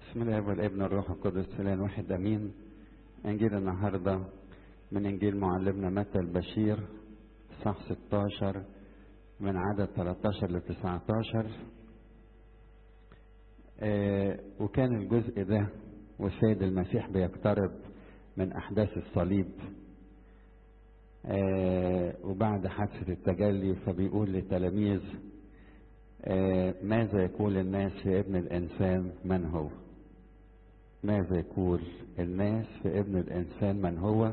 بسم الله والابن والروح القدس الان واحد امين. انجيل النهارده من انجيل معلمنا متى البشير صح 16 من عدد 13 ل 19. وكان الجزء ده والسيد المسيح بيقترب من احداث الصليب، وبعد حادثة التجلي فبيقول للتلاميذ ماذا يقول الناس في ابن الانسان من هو؟ ماذا يقول الناس في ابن الانسان من هو؟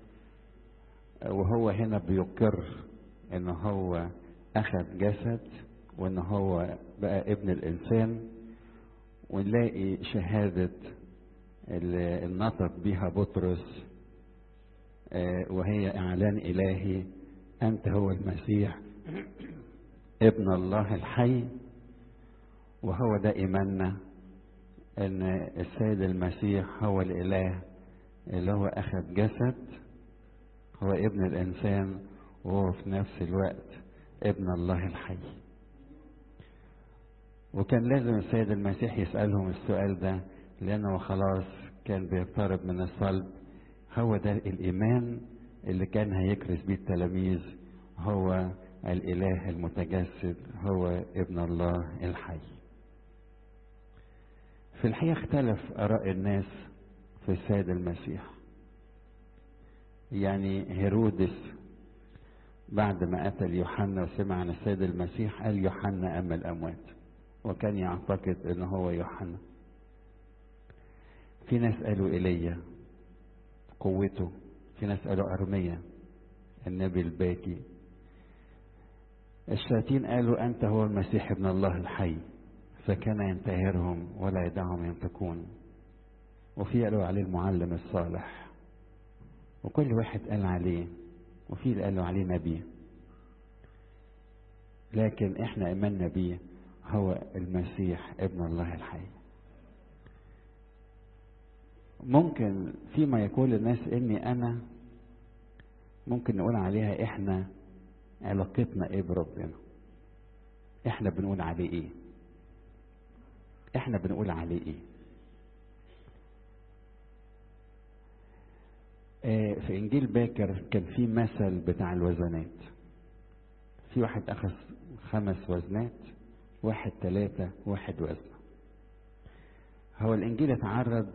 وهو هنا بيقر ان هو اخذ جسد وان هو بقى ابن الانسان، ونلاقي شهادة النطق بها بطرس وهي اعلان الهي: انت هو المسيح ابن الله الحي. وهو ده ايماننا، ان السيد المسيح هو الاله اللي هو اخذ جسد، هو ابن الانسان وهو في نفس الوقت ابن الله الحي. وكان لازم السيد المسيح يسألهم السؤال ده لانه خلاص كان بيقترب من الصلب. هو ده الايمان اللي كان هيكرس بيه التلاميذ، هو الاله المتجسد، هو ابن الله الحي. في الحقيقة اختلف آراء الناس في السيد المسيح. يعني هيرودس بعد ما قتل يوحنا وسمع عن السيد المسيح قال يوحنا أما الأموات، وكان يعتقد ان هو يوحنا. في ناس قالوا ايليا قوته، في ناس قالوا ارميا النبي الباكي. الشياطين قالوا انت هو المسيح ابن الله الحي، فكان ينتهرهم ولا يدعهم ينطقون. وفي قالوا عليه المعلم الصالح، وكل واحد قال عليه، وفي اللي قالوا عليه نبي. لكن احنا ايماننا بيه هو المسيح ابن الله الحي. ممكن فيما يقول الناس اني انا، ممكن نقول عليها احنا علاقتنا ايه بربنا. احنا بنقول عليه ايه؟ احنا بنقول عليه ايه؟ في انجيل باكر كان في مثل بتاع الوزنات. في واحد اخذ 5 وزنات، واحد 3، واحد وزن. هو الانجيل اتعرض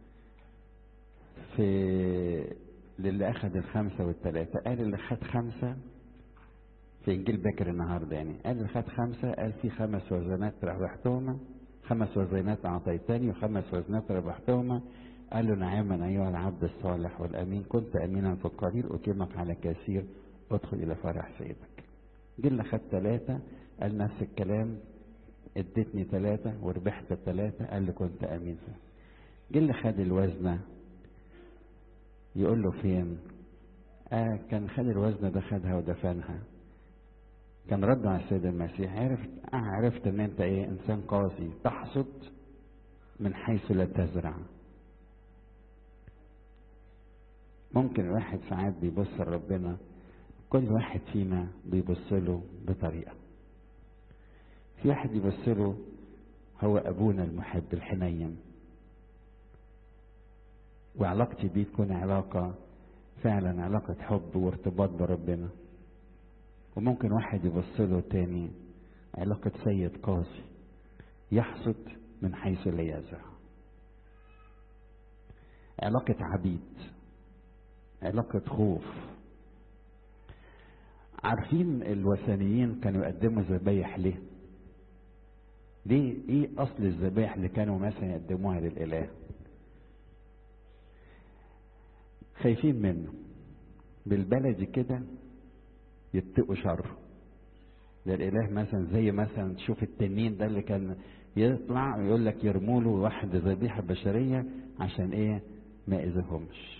في للي اخذ 5 وال3. قال اللي خد 5 في انجيل باكر النهارده، يعني قال اللي خد 5 قال في 5 وزنات ربحتهما، 5 وزنات اعطيتني و5 وزنات ربحتهما. قال له نعما ايها العبد الصالح والامين، كنت امينا في القليل اقيمك على كثير، ادخل الى فرح سيدك. جه اللي خد 3 قال نفس الكلام، اديتني 3 وربحت 3، قال لي كنت امين فيه. جه اللي خد الوزنه يقول له فين؟ كان خد الوزنه ده خدها ودفنها. كان رد على السيد المسيح: عرفت ان انت ايه؟ انسان قاسي، تحصد من حيث لا تزرع. ممكن الواحد ساعات بيبص لربنا، كل واحد فينا بيبص له بطريقه. في واحد يبص له هو ابونا المحب الحنين، وعلاقتي بيه تكون علاقه فعلا علاقه حب وارتباط بربنا. وممكن واحد يبص له تاني علاقه سيد قاسي، يحصد من حيث لا يزرع. علاقه عبيد، علاقه خوف. عارفين الوثنيين كانوا يقدموا ذبايح ليه؟ ايه اصل الذبائح اللي كانوا مثلا يقدموها للاله؟ خايفين منه، بالبلدي كده يتقوا شره. ده الاله مثلا زي مثلا تشوف التنين ده اللي كان يطلع ويقول لك يرموا له واحد ذبيحه بشريه عشان ايه؟ ما اذاهمش.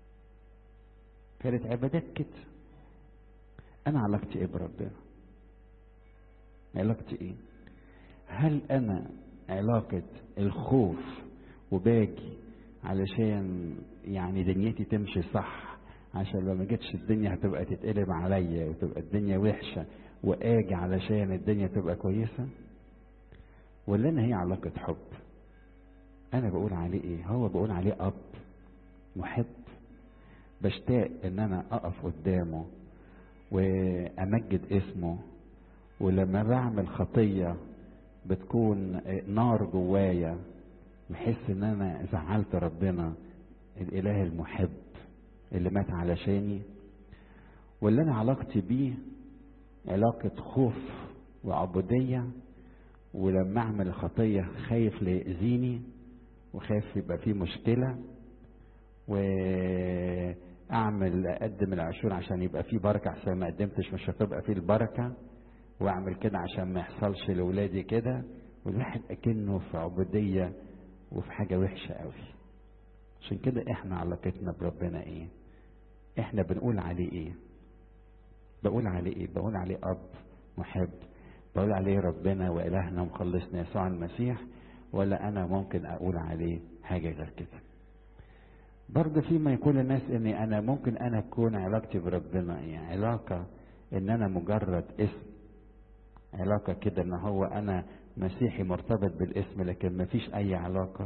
كانت عبادات كده. انا علاقتي ايه بربنا؟ علاقتي ايه؟ هل انا علاقة الخوف وباجي علشان يعني دنيتي تمشي صح، عشان لو ما جتش الدنيا هتبقى تتقلب عليا وتبقى الدنيا وحشة، واجي علشان الدنيا تبقى كويسة؟ ولا انا هي علاقة حب؟ انا بقول عليه ايه؟ هو بقول عليه اب محب، بشتاق ان انا اقف قدامه وامجد اسمه. ولما بعمل خطية بتكون نار جوايا، بحس ان انا زعلت ربنا الاله المحب اللي مات علشاني، واللي انا علاقتي بيه علاقة خوف وعبودية. ولما اعمل خطية خايف ليأذيني وخايف يبقى فيه مشكلة، واعمل اقدم العشور عشان يبقى فيه بركة، عشان ما قدمتش مش هتبقى فيه البركة، واعمل كده عشان ما يحصلش لاولادي كده. والواحد اكنه في عبودية وفي حاجة وحشة قوي. عشان كده احنا علاقتنا بربنا ايه؟ احنا بنقول عليه ايه؟ بقول عليه ايه؟ بقول عليه اب محب، بقول عليه ربنا والهنا ومخلصنا يسوع المسيح، ولا انا ممكن اقول عليه حاجة غير كده؟ برضه فيما يقول الناس اني انا ممكن انا اكون علاقتي بربنا ايه؟ علاقة ان انا مجرد اسم، علاقة كده ان هو انا مسيحي مرتبط بالاسم لكن مفيش اي علاقة.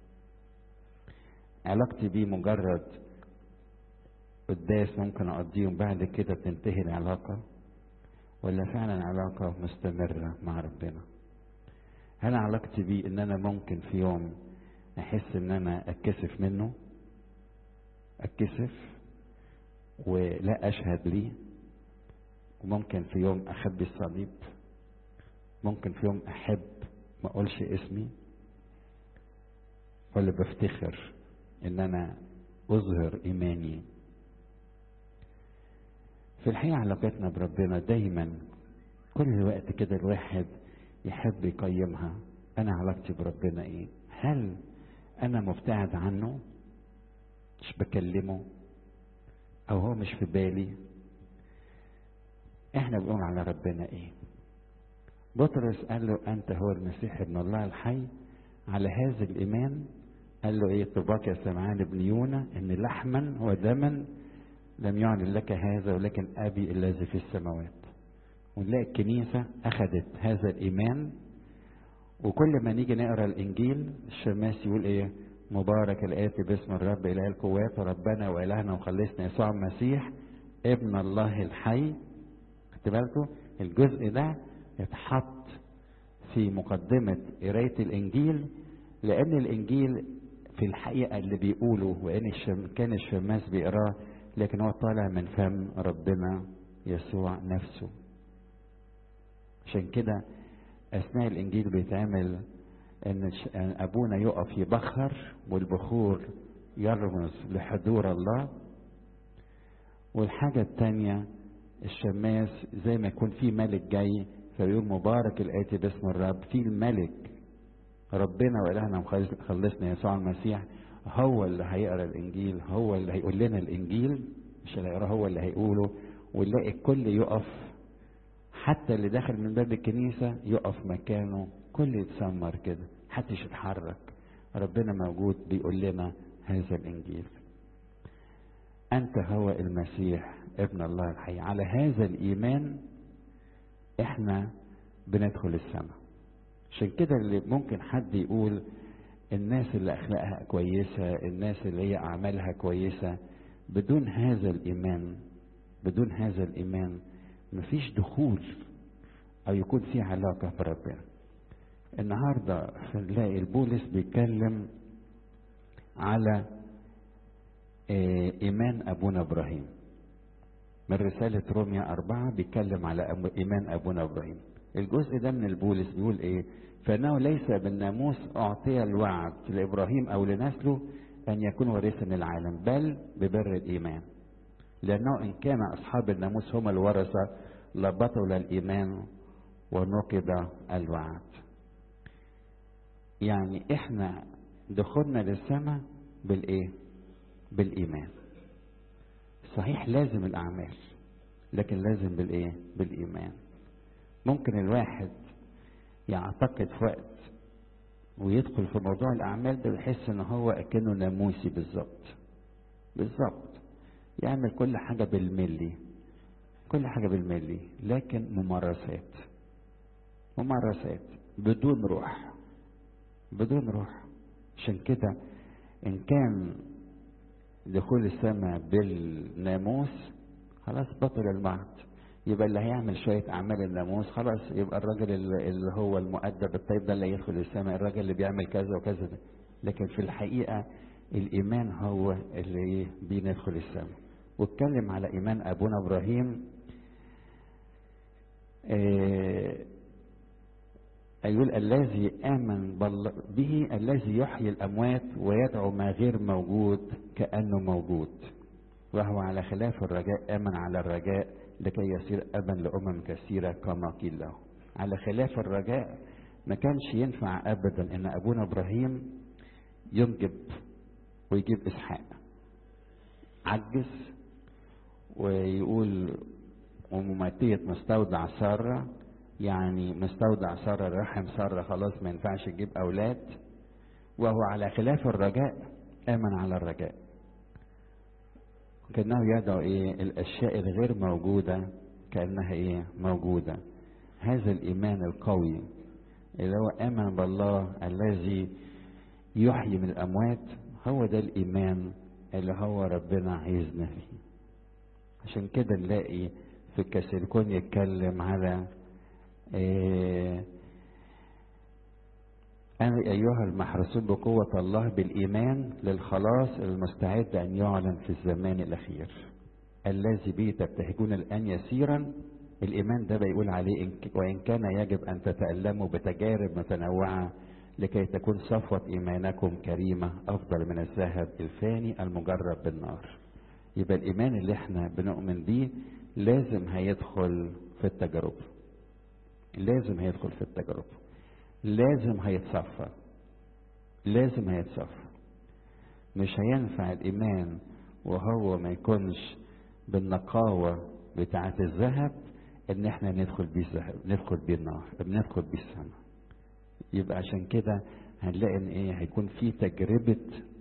علاقتي بيه مجرد قداس ممكن اقضيهم بعد كده تنتهي العلاقة، ولا فعلا علاقة مستمرة مع ربنا؟ هل علاقتي بيه ان انا ممكن في يوم احس ان انا اتكسف منه، اتكسف ولا اشهد ليه؟ وممكن في يوم اخبي الصليب، ممكن في يوم احب ما اقولش اسمي، ولا بفتخر ان انا اظهر ايماني؟ في الحقيقة علاقتنا بربنا دايما كل وقت كده الواحد يحب يقيمها. انا علاقتي بربنا ايه؟ هل انا مبتعد عنه، مش بكلمه، او هو مش في بالي؟ احنا بنقول على ربنا ايه؟ بطرس قال له انت هو المسيح ابن الله الحي. على هذا الايمان قال له ايه؟ طباك يا سمعان ابن يونا، ان لحما ودما لم يعلن لك هذا ولكن ابي الذي في السماوات. ونلاقي الكنيسة اخذت هذا الايمان، وكل ما نيجي نقرا الانجيل الشماس يقول ايه؟ مبارك الاتي باسم الرب اله القوات ربنا والهنا ومخلصنا يسوع المسيح ابن الله الحي. خدت بالكم؟ الجزء ده اتحط في مقدمة قراية الانجيل، لان الانجيل في الحقيقة اللي بيقوله، وان كان الشماس بيقراه لكن هو طالع من فم ربنا يسوع نفسه. عشان كده اثناء الانجيل بيتعمل ان ابونا يقف يبخر، والبخور يرمز لحضور الله. والحاجة التانية الشماس زي ما يكون في ملك جاي فيقول مبارك الآتي باسم الرب، في الملك ربنا وإلهنا مخلصنا يسوع المسيح هو اللي هيقرا الانجيل، هو اللي هيقول لنا الانجيل، مش اللي هيقراه هو اللي هيقوله. ونلاقي الكل يقف، حتى اللي داخل من باب الكنيسة يقف مكانه، كل يتسمر كده، محدش يتحرك. ربنا موجود بيقول لنا هذا الانجيل، انت هو المسيح ابن الله الحي. على هذا الايمان احنا بندخل السماء. عشان كده اللي ممكن حد يقول الناس اللي اخلاقها كويسة، الناس اللي هي اعمالها كويسة، بدون هذا الايمان، بدون هذا الايمان مفيش دخول او يكون في علاقة بربنا. النهاردة نلاقي البولس بيتكلم على ايمان ابونا ابراهيم. من رسالة روميا 4 بيتكلم على ايمان ابونا ابراهيم. الجزء ده من البولس بيقول ايه؟ فانه ليس بالناموس اعطي الوعد لابراهيم او لنسله ان يكون وارثا للعالم، بل ببر الايمان، لانه ان كان اصحاب الناموس هم الورثة لبطل الايمان ونقض الوعد. يعني احنا دخلنا للسماء بالايه؟ بالايمان. صحيح لازم الاعمال، لكن لازم بالايه؟ بالايمان. ممكن الواحد يعتقد في وقت ويدخل في موضوع الاعمال ده ويحس ان هو اكنه ناموسي بالظبط، يعمل كل حاجة بالملي، كل حاجة بالملي، لكن ممارسات بدون روح. عشان كده ان كان دخول السماء بالناموس خلاص بطل الوعد. يبقى اللي هيعمل شوية أعمال الناموس خلاص يبقى الراجل اللي هو المؤدب الطيب ده اللي يدخل السماء، الراجل اللي بيعمل كذا وكذا ده. لكن في الحقيقة الإيمان هو اللي بيندخل السماء. واتكلم على إيمان أبونا إبراهيم. يقول الذي آمن به الذي يحيي الأموات ويدعو ما غير موجود كأنه موجود، وهو على خلاف الرجاء آمن على الرجاء لكي يصير أبا لأمم كثيرة كما قيل له. على خلاف الرجاء ما كانش ينفع أبدا إن أبونا إبراهيم ينجب ويجيب إسحاق، عجز ويقول ومماتية مستودع سارة، يعني مستودع سارة رحم سارة خلاص ما ينفعش يجيب أولاد، وهو على خلاف الرجاء آمن على الرجاء. كأنه يدعو الأشياء الغير موجودة كأنها موجودة. هذا الإيمان القوي اللي هو آمن بالله الذي يحيي من الأموات، هو ده الإيمان اللي هو ربنا عايزنا فيه. عشان كده نلاقي في الكاسيليكون يتكلم على أنا أيها المحرسون بقوة الله بالإيمان للخلاص المستعد أن يعلن في الزمان الأخير الذي به تبتهجون الآن يسيرا. الإيمان ده بيقول عليه وإن كان يجب أن تتألموا بتجارب متنوعة لكي تكون صفوة إيمانكم كريمة أفضل من الذهب الفاني المجرب بالنار. يبقى الإيمان اللي احنا بنؤمن بيه لازم هيدخل في التجارب، لازم هيدخل في التجارب، لازم هيتصفى، لازم هيتصفى. مش هينفع الإيمان وهو ما يكونش بالنقاوة بتاعة الذهب ان احنا ندخل بيه الذهب، ندخل بيه النار، ندخل بيه السماء. يبقى عشان كده هنلاقي ان هيكون في تجربة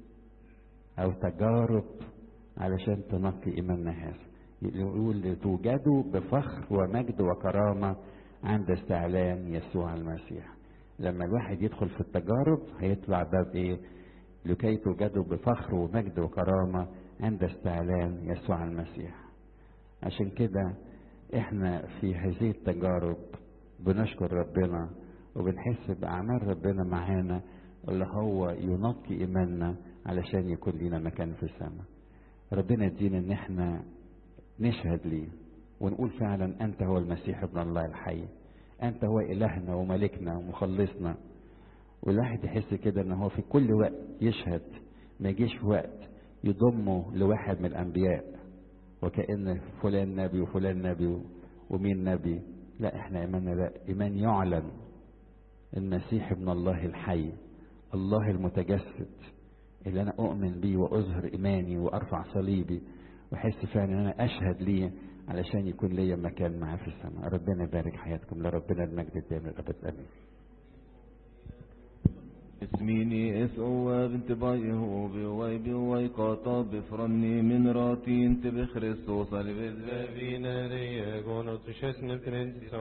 او تجارب علشان تنقي ايماننا هذا. يقول توجدوا بفخر ومجد وكرامة عند استعلان يسوع المسيح. لما الواحد يدخل في التجارب هيطلع باب لكي توجدوا بفخر ومجد وكرامة عند استعلان يسوع المسيح. عشان كده احنا في هذه التجارب بنشكر ربنا وبنحس بأعمال ربنا معانا اللي هو ينقي إيماننا علشان يكون لنا مكان في السماء. ربنا يدينا ان احنا نشهد ليه ونقول فعلا انت هو المسيح ابن الله الحي، انت هو الهنا وملكنا ومخلصنا. والواحد يحس كده ان هو في كل وقت يشهد، ما يجيش في وقت يضمه لواحد من الانبياء وكأن فلان نبي وفلان نبي ومين نبي. لا، احنا ايماننا لا، ايمان يعلن المسيح ابن الله الحي، الله المتجسد اللي انا اؤمن بيه واظهر ايماني وارفع صليبي واحس فعلا ان انا اشهد ليه علشان يكون ليا مكان معاه في السماء. ربنا يبارك حياتكم، لربنا المجد الدائم للابد امين. اسميني اسعوا بنت بايه بواي بواي قاطع بفرني من راتين تبخريستوس على بذبابين ريا قونا تشسن